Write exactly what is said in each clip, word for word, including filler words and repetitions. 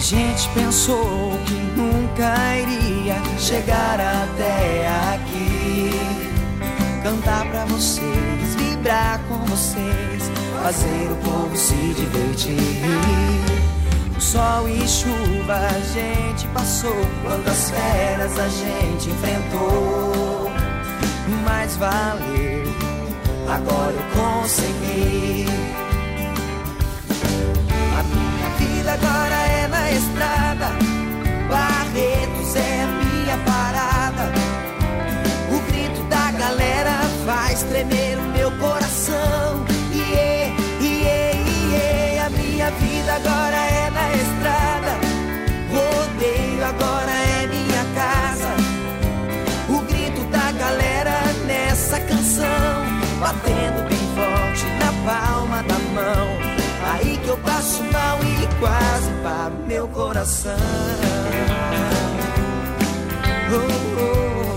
gente pensou que nunca iria chegar até aqui. Cantar pra vocês, vibrar com vocês, fazer o povo se divertir. O sol e chuva a gente passou, quantas feras a gente enfrentou. Mas valeu, agora eu consegui. A minha vida agora é na estrada, Barretos é a minha parada. O grito da galera faz tremer o meu coração. Iê, iê, iê. A minha vida agora é na estrada, rodeio agora é minha casa. O grito da galera nessa canção, batendo bem forte na palma da mão. Aí que eu passo mal e quase paro meu coração. Oh, oh.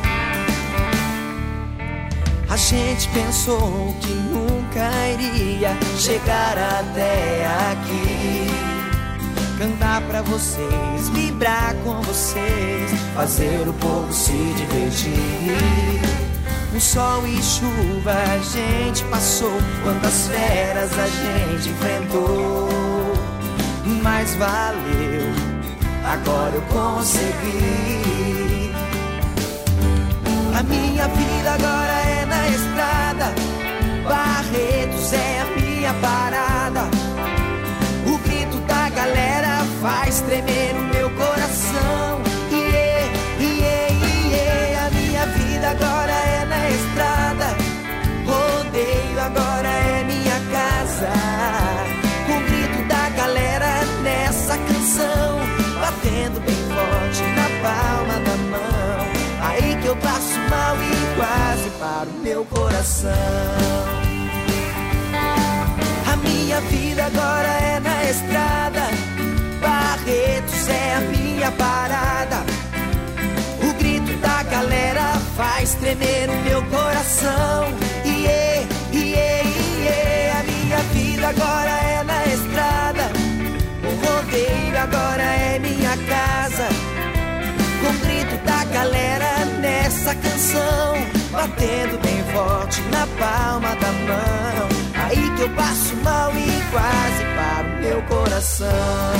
A gente pensou que nunca iria chegar até aqui. Cantar pra vocês, vibrar com vocês, fazer o povo se divertir. O sol e chuva a gente passou, quantas feras a gente enfrentou. Mas valeu, agora eu consegui. A minha vida agora é na estrada, Barretos é a minha parada. O grito da galera faz tremer o meu coração. Iê, iê, iê. A minha vida agora é na estrada, rodeio agora é minha casa. O grito da galera nessa canção, batendo bem forte na palma da mão. Aí que eu passo mal e quase paro meu coração. A minha vida agora é na estrada, Barretos é a minha parada. O grito da galera faz tremer o meu coração. Iê, iê, iê. A minha vida agora é na estrada, o rodeio agora é minha casa. Com o grito da galera nessa canção, batendo bem forte na palma da mão. Aí que eu passo mal e quase paro meu coração.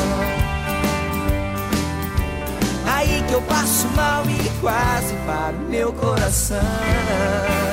Aí que eu passo mal e quase paro meu coração.